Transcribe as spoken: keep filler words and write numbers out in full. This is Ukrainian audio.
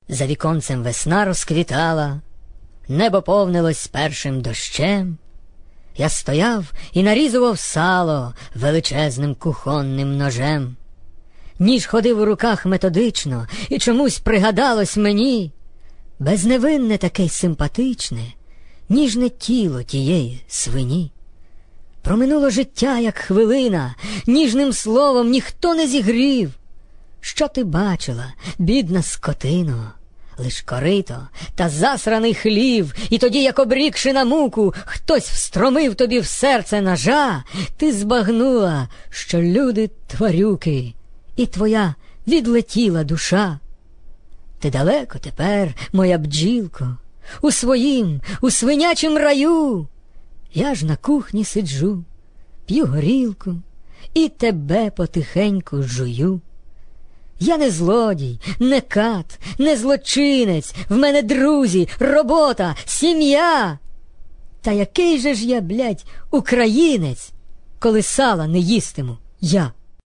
За віконцем весна розквітала, небо повнилось першим дощем. Я стояв і нарізував сало величезним кухонним ножем. Ніж ходив у руках методично, і чомусь пригадалось мені безневинне таке й симпатичне, ніжне тіло тієї свині. Проминуло життя, як хвилина, ніжним словом ніхто не зігрів. Що ти бачила, бідна скотино? Лиш корито та засраний хлів, і тоді, як обрікши на муку, хтось встромив тобі в серце ножа, ти збагнула, що люди тварюки, і твоя відлетіла душа. Ти далеко тепер, моя бджілко, у своїм, у свинячім раю. Я ж на кухні сиджу, п'ю горілку і тебе потихеньку жую. Я не злодій, не кат, не злочинець, в мене друзі, робота, сім'я. Та який же ж я, блядь, українець, коли сала не їстиму я?